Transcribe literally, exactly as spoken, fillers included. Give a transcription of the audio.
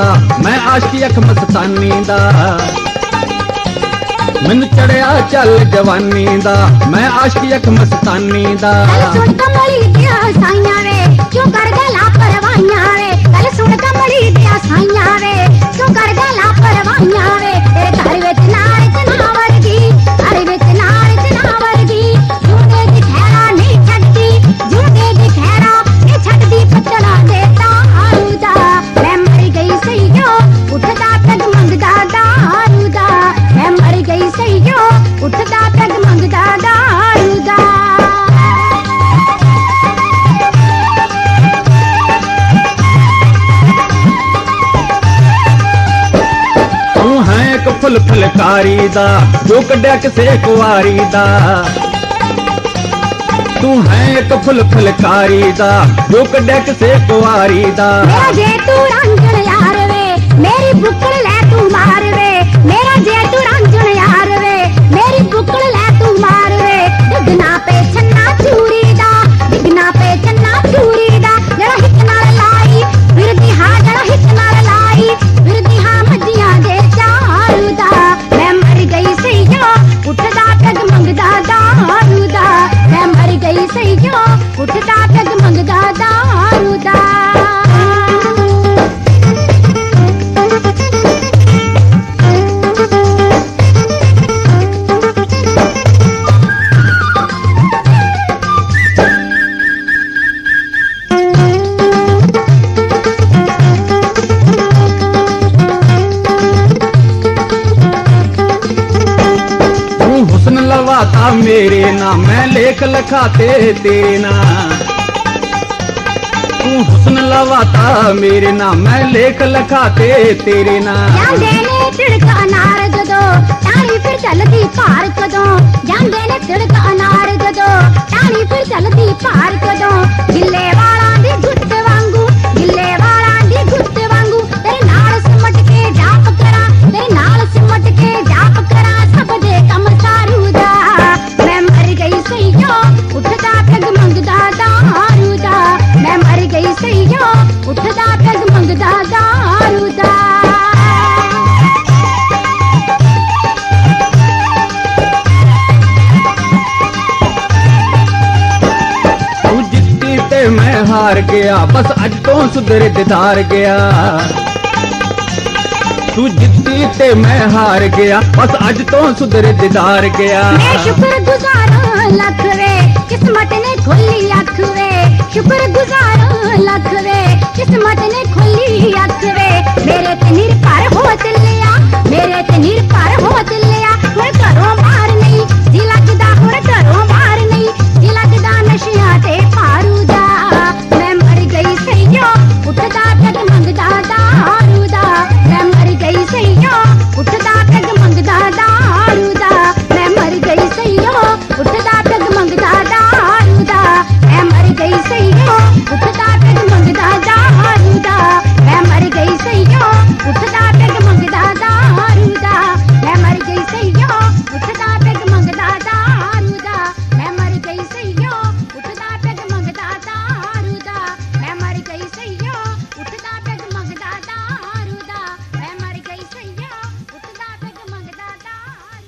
दा, मैं आशिकी अख मस्तानी दा। मैनू चढ़िया चल जवानी दा, मैं आशिकी अख मस्तानी दा। गल सुन कमली दिया साइयां वे, क्यों कर गला परवाइयां वे। गल सुन कमली दिया साइयां वे, क्यों कर गला परवाइयां वे। तेरे घर विच नार तना वर्गी, घर विच नार तना वर्गी। जूंदे दी खैरा नहीं छड्डी, जूंदे दी खैरा नहीं छड्डी पत्तला दे दारू दा। मैं मर गई सईयो उठदा पैग मंगदा दारू दा। मैं मर गई सईयो उठदा पैग मंगदा दारू दा। तू है एक फुल फुलकारी दा, जो कड्या किसे कुआरी दा। तू है एक फुल फुलकारी दा, जो कड्या किसे कुआरी दा। मेरा जे तू रांझण यार वे, मेरी बुक्कड़ ले तू मार वे। मेरा जे तू रांझण यार वे, मेरी बुक्कड़ ले तू मार वे। डिगना पे छन्ना चूरी दा, डिगना पे छन्ना चूरी दा। जरा हित नाल लाई फिरदी हां, जरा हित नाल लाई फिरदी हां मजियां दे चारू दा। मैं मर गई सईयो उठदा पैग मंगदा दारू दा। मैं मर गई सईयो उठदा पैग मंगदा दारू दा। हुस्न लवाता मेरे ना, मैं लेख लखाते तेरे ना। तू हुस्न लवाता मेरे ना, मैं लेख लखाते तेरे ना। ਜਾਂਦੇ ਨੇ ਝਿੜਕ ਅਨਾਰ ਜਦੋਂ, ਟਾਣੀ ਫਿਰ ਚੱਲਦੀ ਭਾਰ ਕਦੋਂ। ਜਾਂਦੇ ਨੇ ਝਿੜਕ ਅਨਾਰ ਜਦੋਂ, ਟਾਣੀ ਫਿਰ ਚੱਲਦੀ ਭਾਰ ਕਦੋਂ। ਗਿੱਲੇ ਵਾਲਾਂ ਦੀ ਗੁੱਤ ਵਾਂਗੂ, ਗਿੱਲੇ ਵਾਲਾਂ ਦੀ ਗੁੱਤ ਵਾਂਗੂ। ਤੇਰੇ ਨਾਲ ਸਿਮਟ ਕੇ ਜਾਪ ਕਰਾਂ, ਤੇਰੇ ਨਾਲ ਸਿਮਟ ਕੇ ਜਾਪ ਕਰਾਂ ਸਭ ਦੇ ਕੰਮ ਸਾਰੂ ਦਾ। ਮੈਂ ਮਰ ਗਈ ਸਈਓ ਉੱਠਦਾ ਪੈਗ ਮੰਗਦਾ ਦਾਰੂ ਦਾ। ਮੈਂ ਮਰ ਗਈ ਸਈਓ ਉੱਠਦਾ ਪੈਗ ਮੰਗਦਾ ਦਾਰੂ ਦਾ। तू जित्ती ते मैं हार गया, बस अज तो सुधर दिदार गया। तू जित्ती ते मैं हार गया, बस अज तो सुधर दिदार गया। मैं शुक्र गुजार लख वे, किस्मत ने खोली अख वे। शुक्र गुजार लख वे, किस्मत ने खोली अख वे। मेरे ते निर्भर हो ते